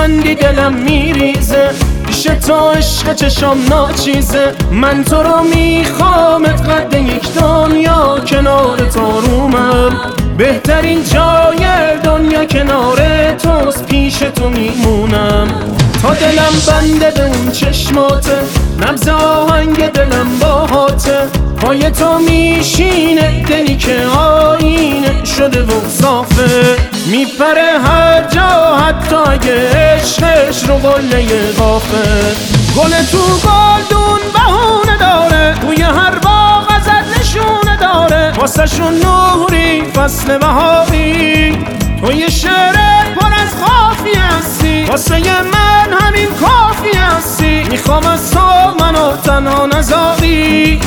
میخندی دلم میریزه، پیش تو عشق چشام ناچیزه. من تو رو میخوامت قد یک دنیا کنار تو رومم. بهترین جای دنیا کنار توست، پیش تو میمونم. تا دلم بنده به اون چشماته، نبض آهنگ دلم باهاته. پای تو میشینه دلی که آینه شده و صافه. میپره هر جا حتی اگه عشقش رو قله قافه. گل تو گلدون بهونه داره، توی هر باغ ازت نشونه داره. واسه شون نوری فصل بهاری، تو یه شعر پر از خافی هستی. واسه من همین کافی هستی، میخوام از تو منو تنها نذاری.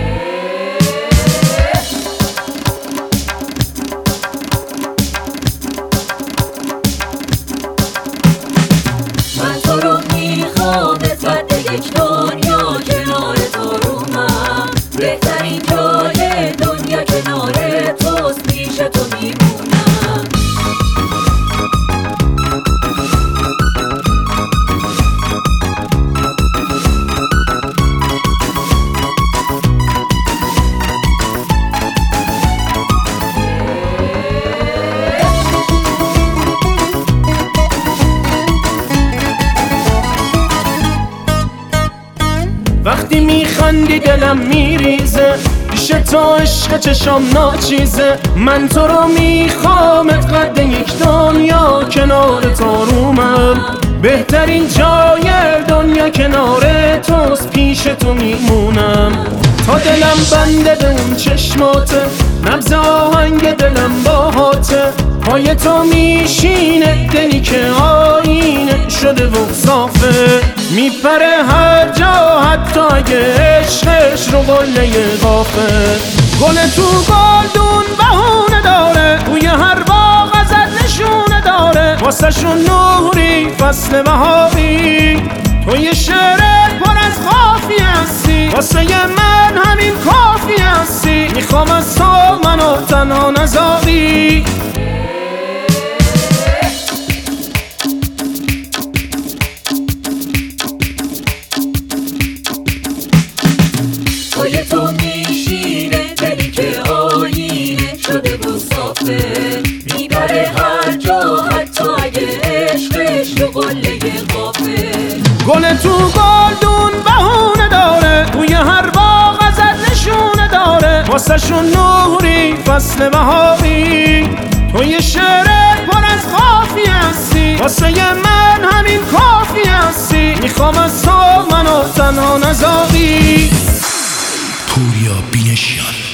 من تو رو میخوام قد یک دنیا کنار تو رومم. بهترین جای دنیا کنار توست، پیش تو میمونم. وقتی میخندی دلم میریزه، پیش تو عشق چشام ناچیزه. من تو رو میخوامت قد یک دنیا کنار تو رومم. بهترین جای دنیا کنار توست، پیش تو میمونم. تا دلم بنده به اون چشماته، نبض آهنگ دلم باهاته. پای تو میشینه دلی که آینه شده و صافه. میپره هر جا حتی اگه عشقش رو قله قافه. گل تو گلدون بهونه داره، توی هر باغ ازت نشونه داره. واسه شون نوری فصل بهاری، تو یه شعر پر از خافی هستی. واسه من همین کافی هستی، میخوام از تو منو تنها نذاری. پای تو میشینه دلی که آینه شده و صافه. میبره هر جا حتی اگه عشقش رو قله قافه. گل تو گلدون بهونه داره، توی هر باغ ازت نشونه داره. واسه شون نوری فصل بهاری، تو یه شعر پر از خافی هستی. واسه من همین کافی هستی، میخوام از تو منو تنها نذاری. پوریا بینشیان.